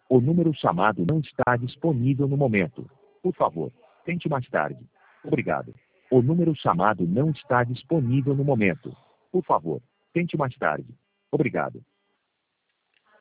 O número chamado não está disponível no momento. Por favor, tente mais tarde. Obrigado. O número chamado não está disponível no momento. Por favor, tente mais tarde. Obrigado.